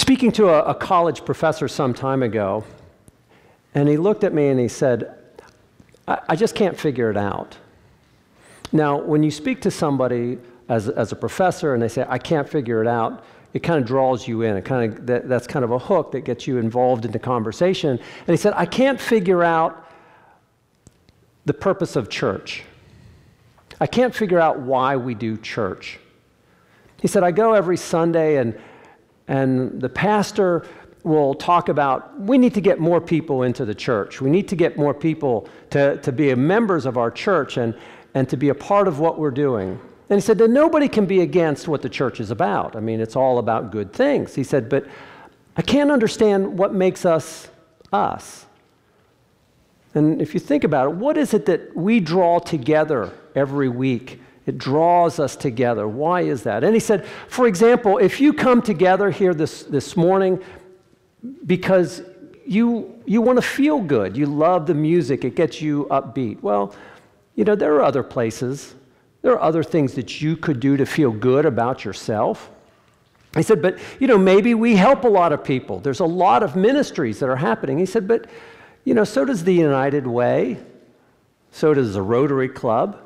speaking to a college professor some time ago, and he looked at me and he said, I just can't figure it out. Now, when you speak to somebody as a professor and they say, I can't figure it out, it kind of draws you in. That's kind of a hook that gets you involved in the conversation. And he said, I can't figure out the purpose of church. I can't figure out why we do church. He said, I go every Sunday and the pastor will talk about, we need to get more people into the church. We need to get more people to be members of our church and to be a part of what we're doing. And he said that nobody can be against what the church is about. I mean, it's all about good things. He said, but I can't understand what makes us us. And if you think about it, what is it that we draw together every week? It draws us together. Why is that? And he said, for example, if you come together here this morning because you want to feel good, you love the music, it gets you upbeat. Well, there are other places. There are other things that you could do to feel good about yourself. He said, but, maybe we help a lot of people. There's a lot of ministries that are happening. He said, but, so does the United Way. So does the Rotary Club.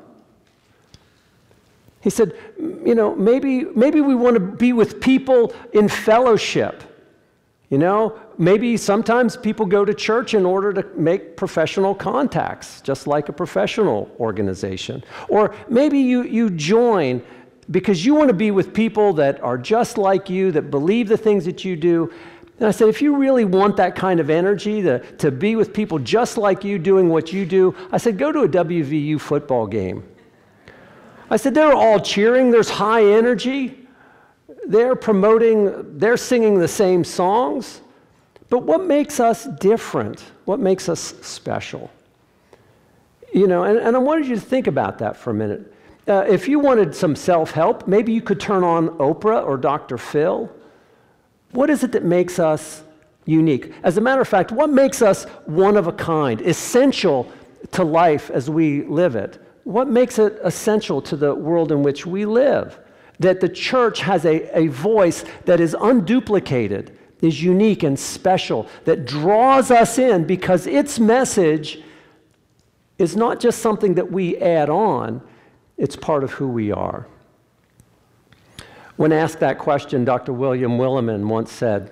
He said, maybe we want to be with people in fellowship. Maybe sometimes people go to church in order to make professional contacts, just like a professional organization. Or maybe you join because you want to be with people that are just like you, that believe the things that you do. And I said, if you really want that kind of energy, to be with people just like you doing what you do, I said, go to a WVU football game. I said, they're all cheering, there's high energy. They're singing the same songs. But what makes us different? What makes us special? And I wanted you to think about that for a minute. If you wanted some self-help, maybe you could turn on Oprah or Dr. Phil. What is it that makes us unique? As a matter of fact, what makes us one of a kind, essential to life as we live it? What makes it essential to the world in which we live? That the church has a voice that is unduplicated, is unique and special, that draws us in because its message is not just something that we add on, it's part of who we are. When asked that question, Dr. William Willimon once said,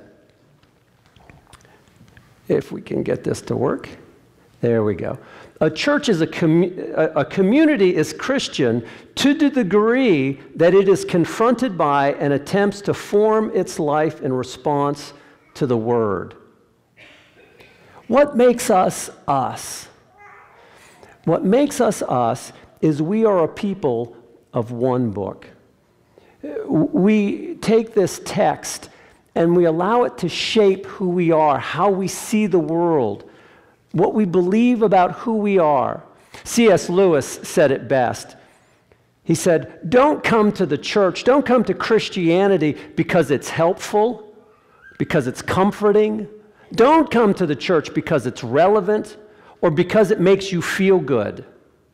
if we can get this to work, there we go. A church is a community is Christian to the degree that it is confronted by and attempts to form its life in response to the Word. What makes us us? What makes us us is we are a people of one book. We take this text and we allow it to shape who we are, how we see the world, what we believe about who we are. C.S. Lewis said it best. He said, don't come to the church, don't come to Christianity because it's helpful, because it's comforting. Don't come to the church because it's relevant or because it makes you feel good.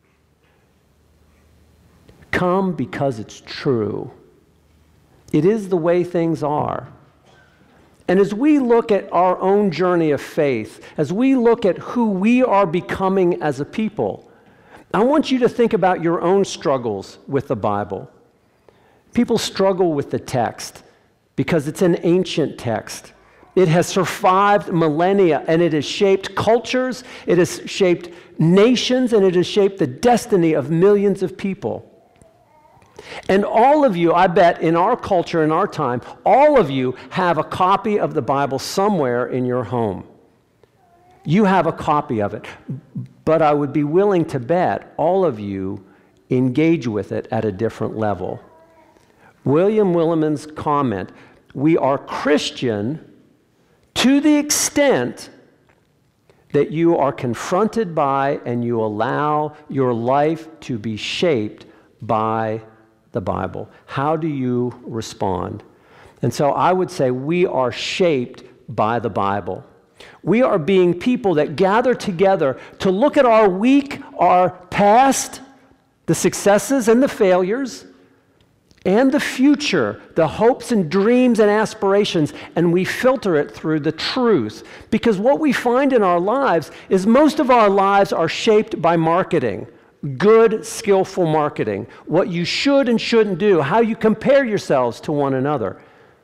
Come because it's true. It is the way things are. And as we look at our own journey of faith, as we look at who we are becoming as a people, I want you to think about your own struggles with the Bible. People struggle with the text because it's an ancient text. It has survived millennia, and it has shaped cultures, it has shaped nations, and it has shaped the destiny of millions of people. And all of you, I bet, in our culture, in our time, all of you have a copy of the Bible somewhere in your home. You have a copy of it. But I would be willing to bet all of you engage with it at a different level. William Willimon's comment, we are Christian to the extent that you are confronted by and you allow your life to be shaped by the Bible. How do you respond? And so I would say we are shaped by the Bible. We are being people that gather together to look at our week, our past, the successes and the failures, and the future, the hopes and dreams and aspirations, and we filter it through the truth. Because what we find in our lives is most of our lives are shaped by marketing. Good, skillful marketing. What you should and shouldn't do, how you compare yourselves to one another.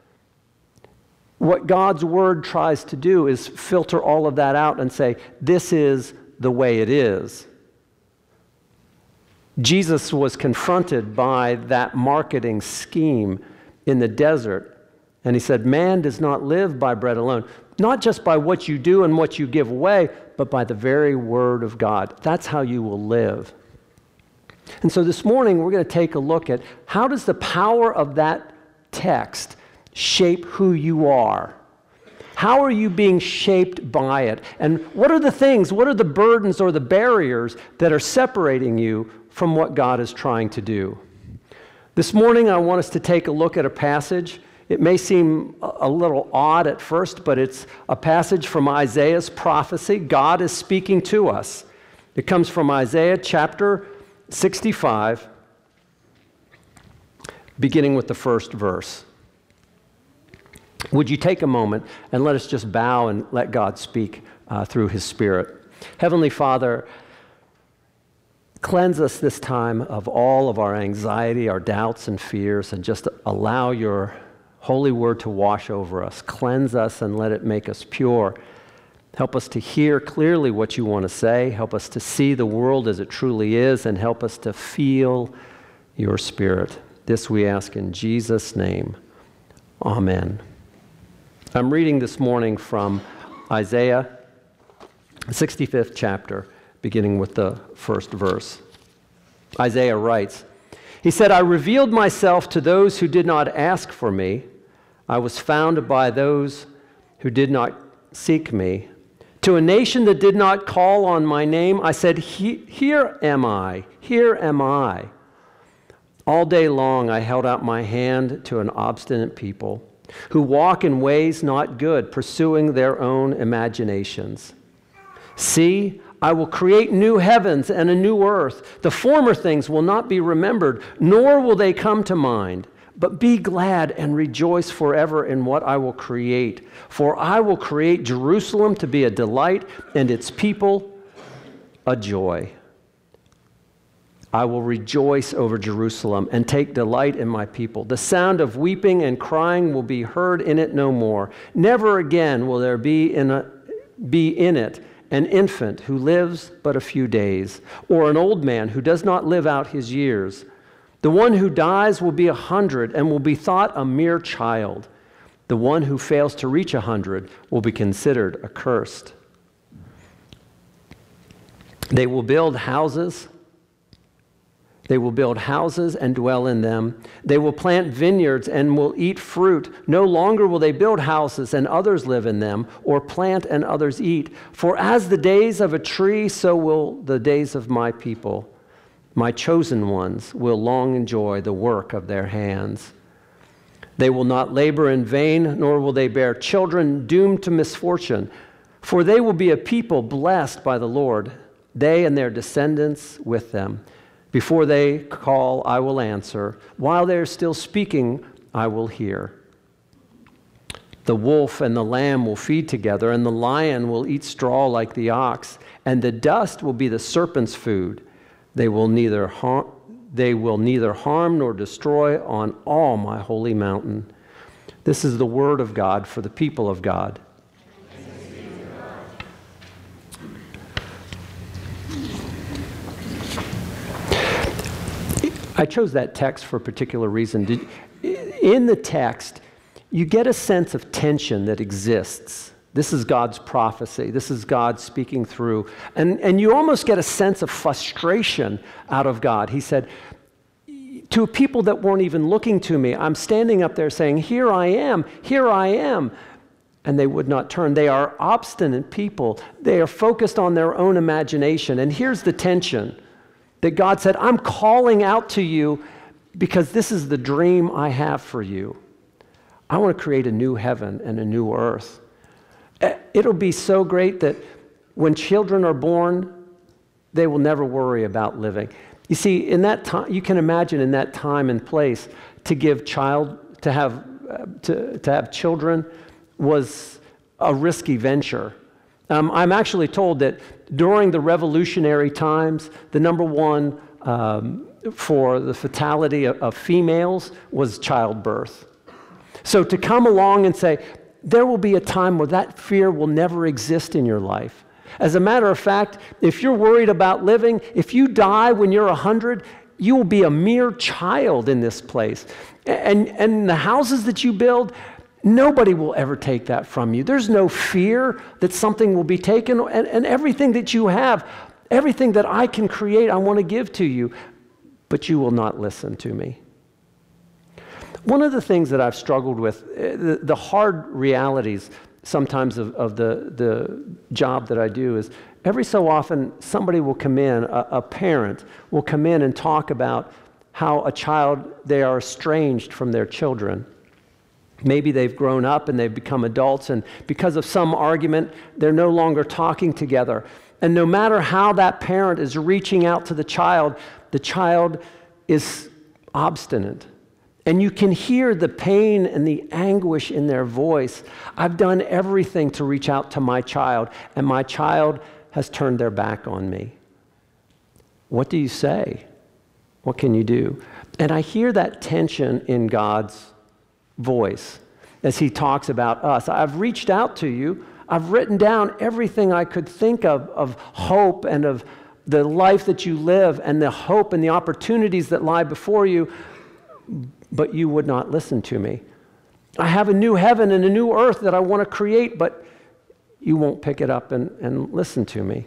What God's Word tries to do is filter all of that out and say, this is the way it is. Jesus was confronted by that marketing scheme in the desert, and he said, man does not live by bread alone, not just by what you do and what you give away, but by the very word of God. That's how you will live. And so this morning, we're going to take a look at how does the power of that text shape who you are? How are you being shaped by it? And what are the things, what are the burdens or the barriers that are separating you from what God is trying to do? This morning, I want us to take a look at a passage. It may seem a little odd at first, but it's a passage from Isaiah's prophecy. God is speaking to us. It comes from Isaiah chapter 65, beginning with the first verse. Would you take a moment and let us just bow and let God speak through His Spirit? Heavenly Father, cleanse us this time of all of our anxiety, our doubts and fears, and just allow your holy word to wash over us. Cleanse us and let it make us pure. Help us to hear clearly what you want to say. Help us to see the world as it truly is, and help us to feel your Spirit. This we ask in Jesus' name. Amen. I'm reading this morning from Isaiah, 65th chapter, beginning with the first verse. Isaiah writes, he said, I revealed myself to those who did not ask for me. I was found by those who did not seek me. To a nation that did not call on my name, I said, here am I, here am I. All day long I held out my hand to an obstinate people who walk in ways not good, pursuing their own imaginations. See, I will create new heavens and a new earth. The former things will not be remembered, nor will they come to mind. But be glad and rejoice forever in what I will create. For I will create Jerusalem to be a delight and its people a joy. I will rejoice over Jerusalem and take delight in my people. The sound of weeping and crying will be heard in it no more. Never again will there be in it an infant who lives but a few days, or an old man who does not live out his years. The one who dies will be 100 and will be thought a mere child. The one who fails to reach 100 will be considered accursed. They will build houses. They will build houses and dwell in them. They will plant vineyards and will eat fruit. No longer will they build houses and others live in them, or plant and others eat. For as the days of a tree, so will the days of my people. My chosen ones will long enjoy the work of their hands. They will not labor in vain, nor will they bear children doomed to misfortune. For they will be a people blessed by the Lord, they and their descendants with them. Before they call, I will answer. While they are still speaking, I will hear. The wolf and the lamb will feed together, and the lion will eat straw like the ox, and the dust will be the serpent's food. They will neither harm nor destroy on all my holy mountain. This is the word of God for the people of God. I chose that text for a particular reason. In the text, you get a sense of tension that exists. This is God's prophecy. This is God speaking through. And you almost get a sense of frustration out of God. He said, to people that weren't even looking to me, I'm standing up there saying, here I am, here I am. And they would not turn. They are obstinate people. They are focused on their own imagination. And here's the tension. That God said, I'm calling out to you because this is the dream I have for you. I want to create a new heaven and a new earth. It'll be so great that when children are born, they will never worry about living. You see, in that time, you can imagine in that time and place, to have children was a risky venture. I'm actually told that during the revolutionary times, the number one for the fatality of females was childbirth. So to come along and say, there will be a time where that fear will never exist in your life. As a matter of fact, if you're worried about living, if you die when you're 100, you will be a mere child in this place. And the houses that you build, nobody will ever take that from you. There's no fear that something will be taken, and everything that you have, everything that I can create, I want to give to you, but you will not listen to me. One of the things that I've struggled with, the hard realities sometimes of the job that I do, is every so often somebody will come in, a parent will come in and talk about how they are estranged from their children. Maybe they've grown up and they've become adults, and because of some argument, they're no longer talking together. And no matter how that parent is reaching out to the child is obstinate. And you can hear the pain and the anguish in their voice. I've done everything to reach out to my child, and my child has turned their back on me. What do you say? What can you do? And I hear that tension in God's voice as he talks about us. I've reached out to you. I've written down everything I could think of hope and of the life that you live and the hope and the opportunities that lie before you, but you would not listen to me. I have a new heaven and a new earth that I want to create, but you won't pick it up and listen to me.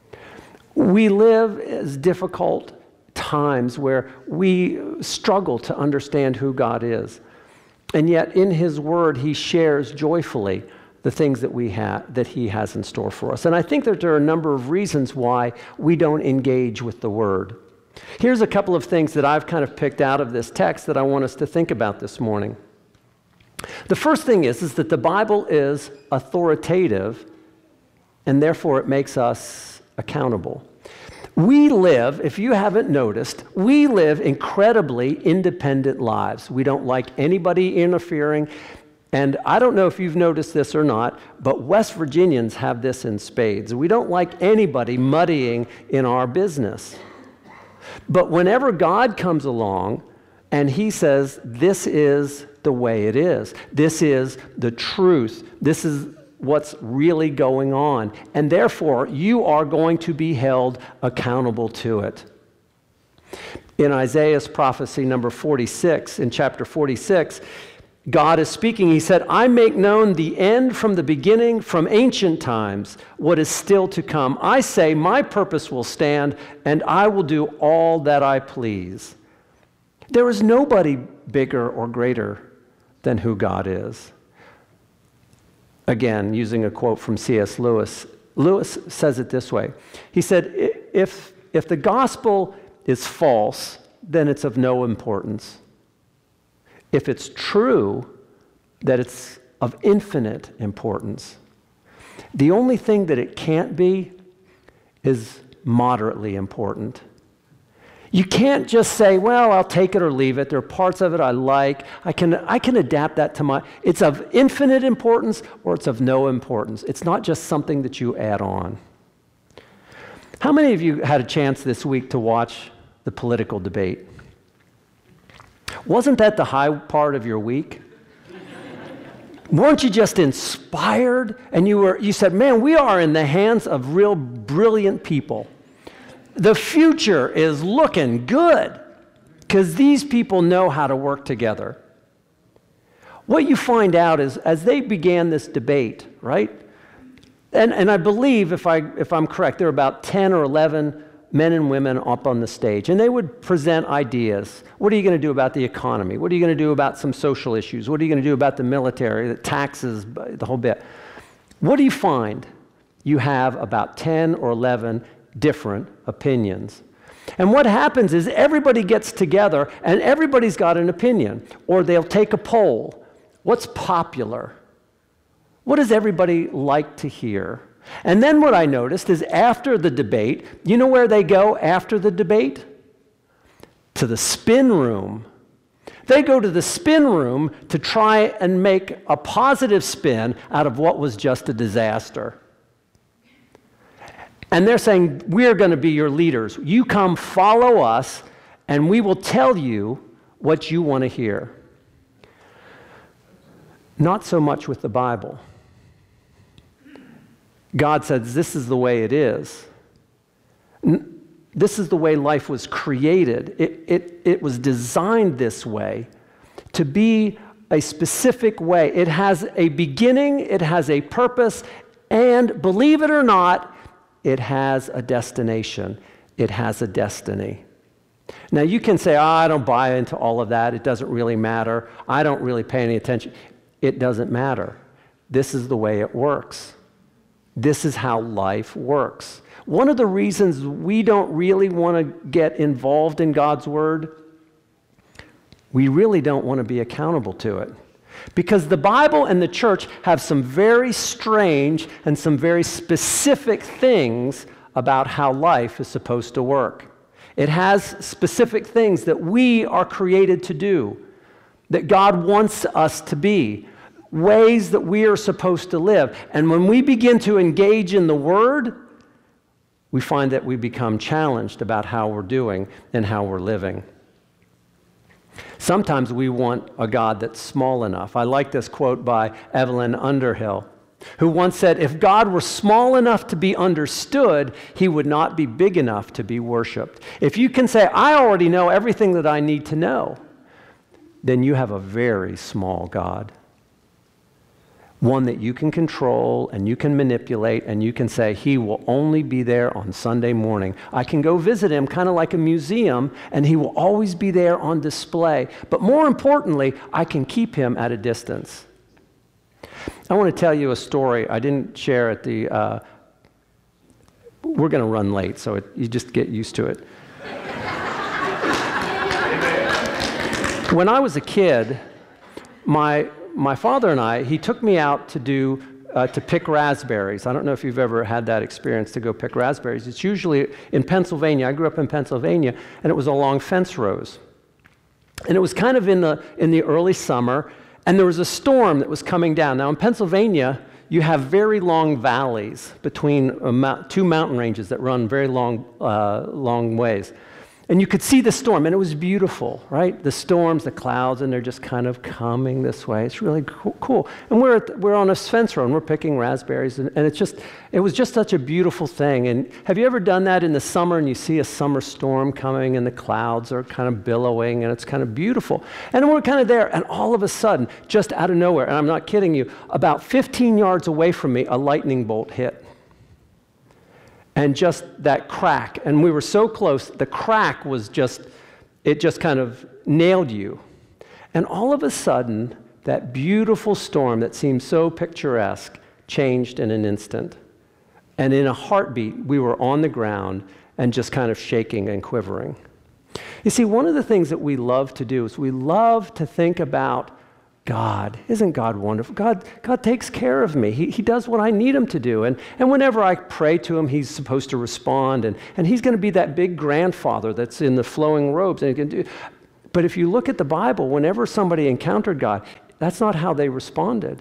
We live as difficult times where we struggle to understand who God is. And yet in his word, he shares joyfully the things that he has in store for us. And I think that there are a number of reasons why we don't engage with the word. Here's a couple of things that I've kind of picked out of this text that I want us to think about this morning. The first thing is that the Bible is authoritative, and therefore it makes us accountable. We live, if you haven't noticed, we live incredibly independent lives. We don't like anybody interfering. And I don't know if you've noticed this or not, but West Virginians have this in spades. We don't like anybody muddying in our business. But whenever God comes along and he says, this is the way it is, this is the truth, this is what's really going on, and therefore you are going to be held accountable to it. In Isaiah's prophecy number 46, in chapter 46, God is speaking. He said, I make known the end from the beginning, from ancient times, what is still to come. I say, my purpose will stand, and I will do all that I please. There is nobody bigger or greater than who God is. Again, using a quote from C.S. Lewis, Lewis says it this way. He said, if the gospel is false, then it's of no importance. If it's true, that it's of infinite importance. The only thing that it can't be is moderately important. You can't just say, well, I'll take it or leave it. There are parts of it I like. I can adapt that to it's of infinite importance or it's of no importance. It's not just something that you add on. How many of you had a chance this week to watch the political debate? Wasn't that the high part of your week? Weren't you just inspired? And you said, man, we are in the hands of real brilliant people. The future is looking good because these people know how to work together. What you find out is, as they began this debate, right? And I believe, if I'm correct, there were about 10 or 11 men and women up on the stage, and they would present ideas. What are you going to do about the economy? What are you going to do about some social issues? What are you going to do about the military, the taxes, the whole bit? What do you find? You have about 10 or 11 different opinions. And what happens is everybody gets together and everybody's got an opinion, or they'll take a poll. What's popular? What does everybody like to hear? And then what I noticed is after the debate, you know where they go after the debate? To the spin room. They go to the spin room to try and make a positive spin out of what was just a disaster. And they're saying, we're going to be your leaders. You come follow us, and we will tell you what you want to hear. Not so much with the Bible. God says, this is the way it is. This is the way life was created. It was designed this way to be a specific way. It has a beginning, it has a purpose, and believe it or not, it has a destination. It has a destiny. Now you can say, I don't buy into all of that. It doesn't really matter. I don't really pay any attention. It doesn't matter. This is the way it works. This is how life works. One of the reasons we don't really want to get involved in God's Word, we really don't want to be accountable to it. Because the Bible and the church have some very strange and some very specific things about how life is supposed to work. It has specific things that we are created to do, that God wants us to be, ways that we are supposed to live. And when we begin to engage in the Word, we find that we become challenged about how we're doing and how we're living. Sometimes we want a God that's small enough. I like this quote by Evelyn Underhill, who once said, if God were small enough to be understood, he would not be big enough to be worshiped. If you can say, I already know everything that I need to know, then you have a very small God. One that you can control and you can manipulate and you can say, he will only be there on Sunday morning. I can go visit him kind of like a museum and he will always be there on display. But more importantly, I can keep him at a distance. I want to tell you a story I didn't share at the, we're going to run late, so you just get used to it. When I was a kid, my father and I, he took me out to pick raspberries. I don't know if you've ever had that experience to go pick raspberries. It's usually in Pennsylvania. I grew up in Pennsylvania, and it was along fence rows. And it was kind of in the early summer, and there was a storm that was coming down. Now in Pennsylvania, you have very long valleys between two mountain ranges that run very long ways. And you could see the storm, and it was beautiful, right? The storms, the clouds, and they're just kind of coming this way. It's really cool. And we're on a fence row, and we're picking raspberries, and it was just such a beautiful thing. And have you ever done that in the summer, and you see a summer storm coming, and the clouds are kind of billowing, and it's kind of beautiful? And we're kind of there, and all of a sudden, just out of nowhere, and I'm not kidding you, about 15 yards away from me, a lightning bolt hit. And just that crack, and we were so close, the crack was it just kind of nailed you. And all of a sudden, that beautiful storm that seemed so picturesque changed in an instant. And in a heartbeat, we were on the ground and just kind of shaking and quivering. You see, one of the things that we love to do is we love to think about God. Isn't God wonderful? God takes care of me. He does what I need him to do. And whenever I pray to him, he's supposed to respond. And he's going to be that big grandfather that's in the flowing robes. And he can do. But if you look at the Bible, whenever somebody encountered God, that's not how they responded.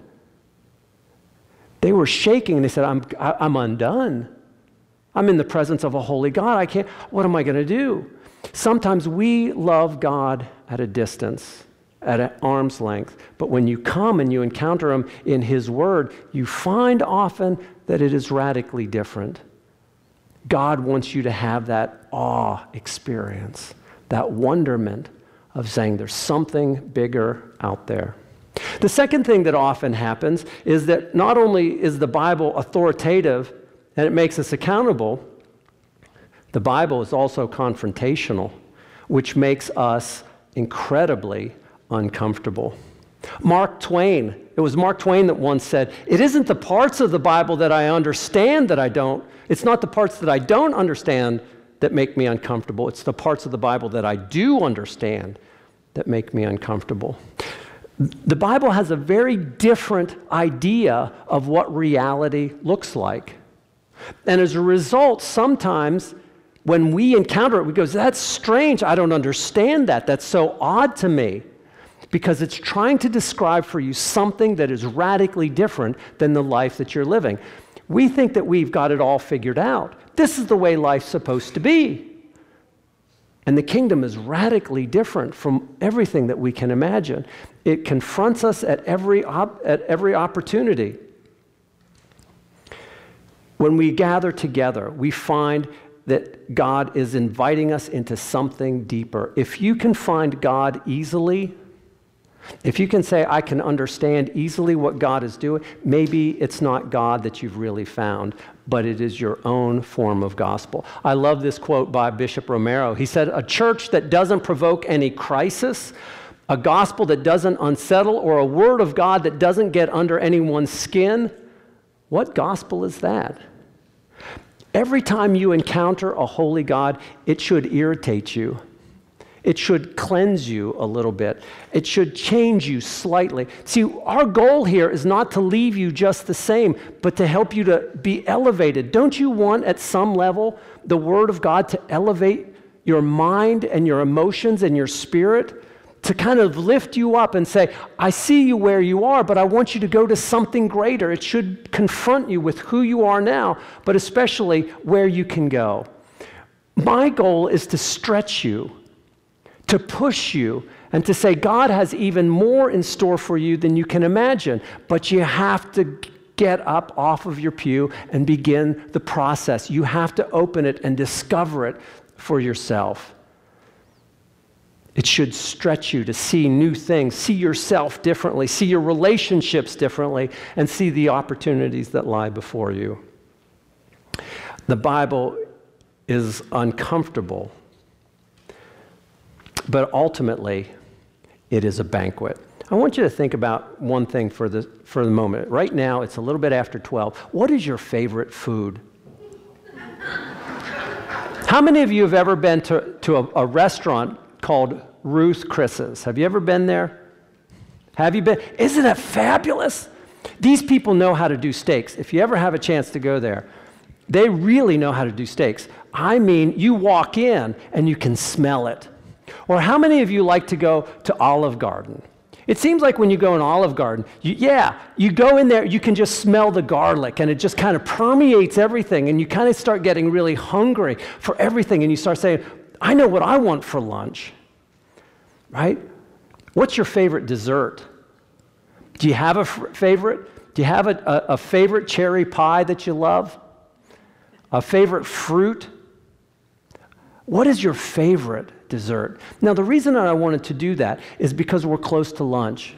They were shaking and they said, I'm undone. I'm in the presence of a holy God. I can't, what am I going to do? Sometimes we love God at a distance, at an arm's length. But when you come and you encounter him in his word, you find often that it is radically different. God wants you to have that awe experience, that wonderment of saying there's something bigger out there. The second thing that often happens is that not only is the Bible authoritative and it makes us accountable, the Bible is also confrontational, which makes us incredibly uncomfortable. Mark Twain, it was Mark Twain that once said, it isn't the parts of the Bible that I understand that I don't, it's not the parts that I don't understand that make me uncomfortable, it's the parts of the Bible that I do understand that make me uncomfortable. The Bible has a very different idea of what reality looks like. And as a result, sometimes when we encounter it, we go, that's strange, I don't understand that, that's so odd to me. because it's trying to describe for you something that is radically different than the life that you're living. We think that we've got it all figured out. This is the way life's supposed to be. And the kingdom is radically different from everything that we can imagine. It confronts us at every opportunity. When we gather together, we find that God is inviting us into something deeper. If you can find God easily, if you can say, I can understand easily what God is doing, maybe it's not God that you've really found, but it is your own form of gospel. I love this quote by Bishop Romero. He said, a church that doesn't provoke any crisis, a gospel that doesn't unsettle, or a word of God that doesn't get under anyone's skin, what gospel is that? Every time you encounter a holy God, it should irritate you. It should cleanse you a little bit. It should change you slightly. See, our goal here is not to leave you just the same, but to help you to be elevated. Don't you want at some level the Word of God to elevate your mind and your emotions and your spirit? To kind of lift you up and say, I see you where you are, but I want you to go to something greater. It should confront you with who you are now, but especially where you can go. My goal is to stretch you, to push you, and to say, God has even more in store for you than you can imagine, but you have to get up off of your pew and begin the process. You have to open it and discover it for yourself. It should stretch you to see new things, see yourself differently, see your relationships differently, and see the opportunities that lie before you. The Bible is uncomfortable, but ultimately, it is a banquet. I want you to think about one thing for the moment. Right now, it's a little bit after 12. What is your favorite food? How many of you have ever been to a restaurant called Ruth Chris's? Have you ever been there? Have you been? Isn't it fabulous? These people know how to do steaks. If you ever have a chance to go there, they really know how to do steaks. I mean, you walk in and you can smell it. Or how many of you like to go to Olive Garden? It seems like when you go in Olive Garden, you go in there, you can just smell the garlic, and it just kind of permeates everything, and you kind of start getting really hungry for everything, and you start saying, I know what I want for lunch, right? What's your favorite dessert? Do you have a favorite? Do you have a favorite cherry pie that you love? A favorite fruit? What is your favorite dessert? Now, the reason that I wanted to do that is because we're close to lunch.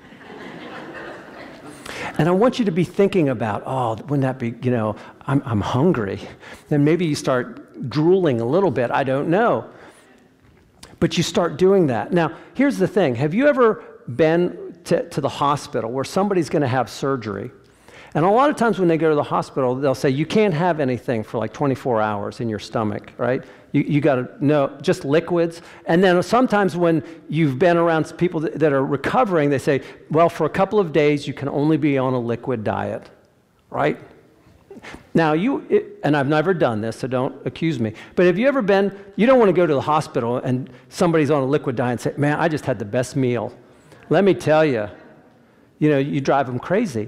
And I want you to be thinking about, wouldn't that be, I'm hungry. Then maybe you start drooling a little bit, I don't know. But you start doing that. Now, here's the thing. Have you ever been to the hospital where somebody's going to have surgery? And a lot of times when they go to the hospital, they'll say, you can't have anything for like 24 hours in your stomach, right? You got to know, just liquids. And then sometimes when you've been around people that are recovering, they say, well, for a couple of days, you can only be on a liquid diet, right? Now, and I've never done this, so don't accuse me, but have you ever been, you don't want to go to the hospital and somebody's on a liquid diet and say, man, I just had the best meal. Let me tell you, you drive them crazy.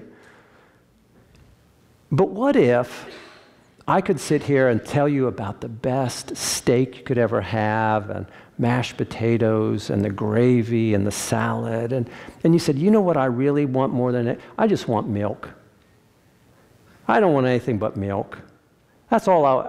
But what if I could sit here and tell you about the best steak you could ever have, and mashed potatoes, and the gravy, and the salad, and you said, you know what I really want more than it? I just want milk. I don't want anything but milk. That's all.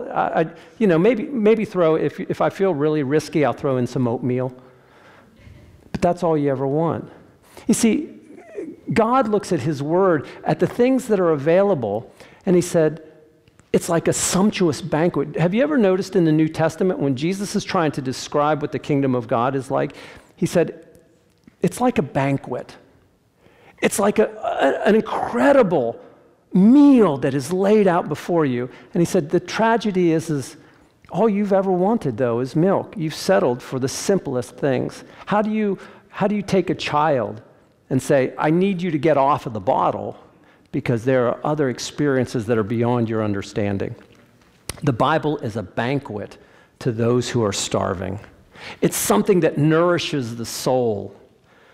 Maybe throw, if I feel really risky, I'll throw in some oatmeal. But that's all you ever want. You see, God looks at His Word, at the things that are available, and He said, it's like a sumptuous banquet. Have you ever noticed in the New Testament when Jesus is trying to describe what the kingdom of God is like, He said, it's like a banquet. It's like an incredible meal that is laid out before you. And He said, the tragedy is all you've ever wanted, though, is milk. You've settled for the simplest things. How do you take a child and say, I need you to get off of the bottle because there are other experiences that are beyond your understanding? The Bible is a banquet to those who are starving. It's something that nourishes the soul.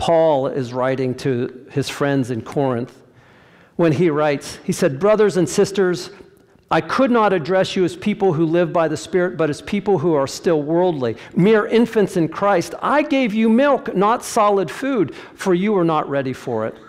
Paul is writing to his friends in Corinth. When he writes, he said, "Brothers and sisters, I could not address you as people who live by the Spirit, but as people who are still worldly, mere infants in Christ. I gave you milk, not solid food, for you are not ready for it."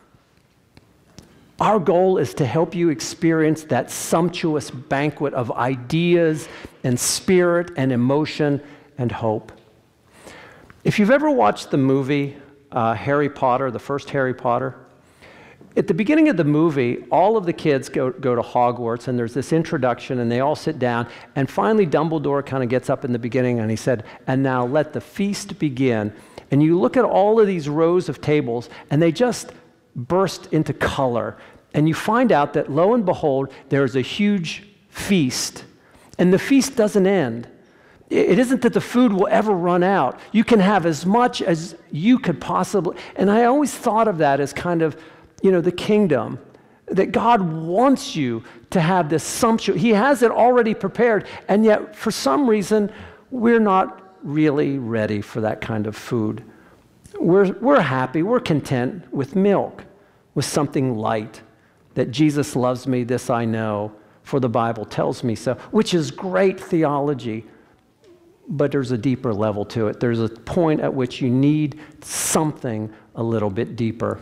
Our goal is to help you experience that sumptuous banquet of ideas and spirit and emotion and hope. If you've ever watched the movie Harry Potter, the first Harry Potter, at the beginning of the movie, all of the kids go to Hogwarts, and there's this introduction, and they all sit down, and finally Dumbledore kind of gets up in the beginning, and he said, "And now let the feast begin." And you look at all of these rows of tables, and they just burst into color, and you find out that, lo and behold, there's a huge feast, and the feast doesn't end. It isn't that the food will ever run out. You can have as much as you could possibly, and I always thought of that as kind of, the kingdom, that God wants you to have this sumptuous, He has it already prepared, and yet for some reason, we're not really ready for that kind of food. We're happy, we're content with milk, with something light, that Jesus loves me, this I know, for the Bible tells me so, which is great theology. But there's a deeper level to it. There's a point at which you need something a little bit deeper.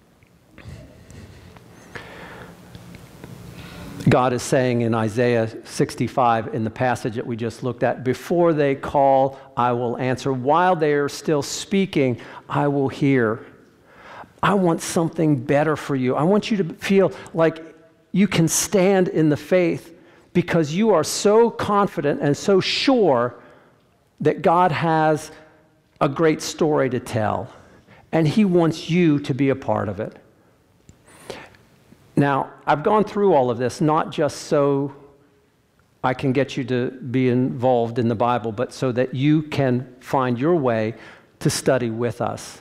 God is saying in Isaiah 65, in the passage that we just looked at, "Before they call, I will answer. While they are still speaking, I will hear." I want something better for you. I want you to feel like you can stand in the faith because you are so confident and so sure that God has a great story to tell, and He wants you to be a part of it. Now, I've gone through all of this not just so I can get you to be involved in the Bible, but so that you can find your way to study with us.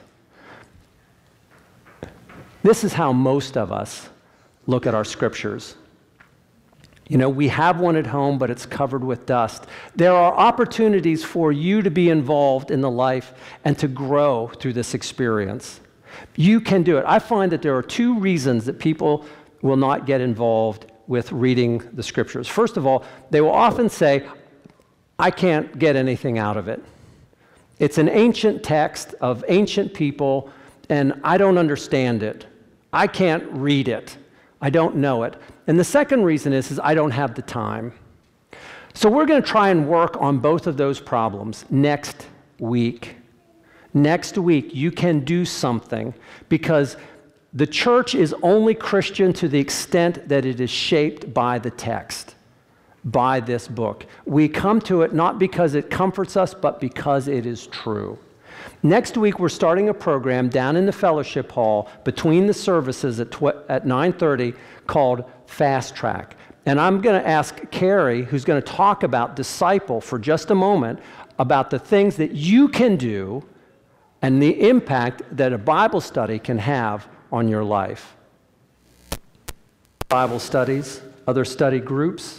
This is how most of us look at our scriptures. We have one at home, but it's covered with dust. There are opportunities for you to be involved in the life and to grow through this experience. You can do it. I find that there are two reasons that people will not get involved with reading the scriptures. First of all, they will often say, "I can't get anything out of it. It's an ancient text of ancient people, and I don't understand it. I can't read it. I don't know it." And the second reason is I don't have the time. So we're going to try and work on both of those problems next week. Next week, you can do something because the church is only Christian to the extent that it is shaped by the text, by this book. We come to it not because it comforts us, but because it is true. Next week, we're starting a program down in the fellowship hall between the services at 9:30 called Fast Track. And I'm going to ask Carrie, who's going to talk about disciple for just a moment, about the things that you can do and the impact that a Bible study can have on your life. Bible studies, other study groups.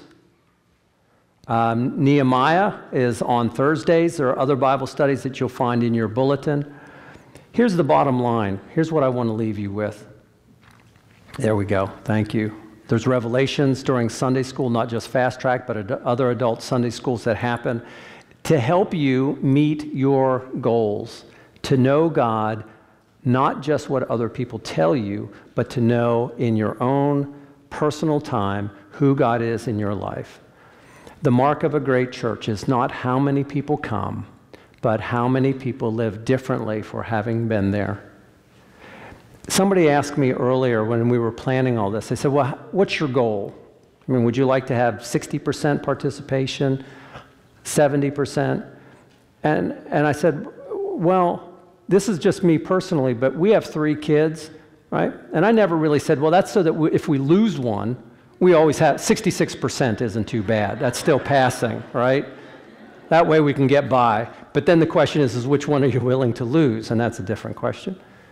Nehemiah is on Thursdays. There are other Bible studies that you'll find in your bulletin. Here's the bottom line. Here's what I want to leave you with. There we go. Thank you. There's revelations during Sunday school, not just Fast Track, but other adult Sunday schools that happen to help you meet your goals, to know God, not just what other people tell you, but to know in your own personal time who God is in your life. The mark of a great church is not how many people come, but how many people live differently for having been there. Somebody asked me earlier when we were planning all this, they said, "Well, what's your goal? I mean, would you like to have 60% participation, 70%? And I said, well, this is just me personally, but we have 3 kids, right? And I never really said, well, that's so that if we lose one, we always have 66% isn't too bad. That's still passing, right? That way we can get by. But then the question is which one are you willing to lose? And that's a different question.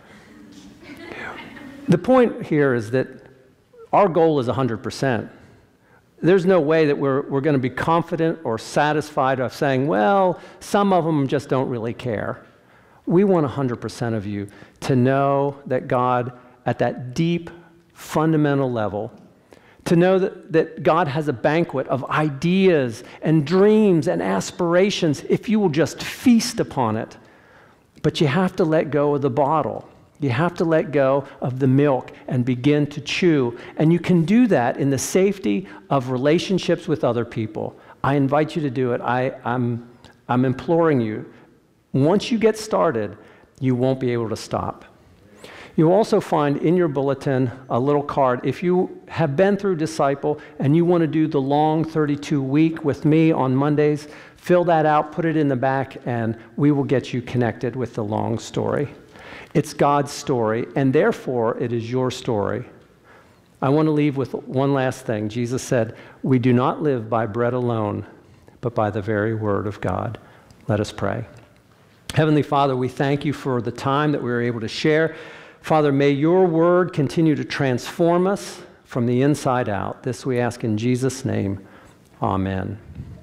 The point here is that our goal is 100%. There's no way that we're going to be confident or satisfied of saying, well, some of them just don't really care. We want 100% of you to know that God, at that deep, fundamental level, to know that God has a banquet of ideas and dreams and aspirations if you will just feast upon it. But you have to let go of the bottle. You have to let go of the milk and begin to chew. And you can do that in the safety of relationships with other people. I invite you to do it. I'm imploring you. Once you get started, you won't be able to stop. You'll also find in your bulletin a little card. If you have been through Disciple and you want to do the long 32-week with me on Mondays, fill that out, put it in the back, and we will get you connected with the long story. It's God's story, and therefore it is your story. I want to leave with one last thing. Jesus said, "We do not live by bread alone, but by the very word of God." Let us pray. Heavenly Father, we thank you for the time that we were able to share. Father, may your word continue to transform us from the inside out. This we ask in Jesus' name. Amen.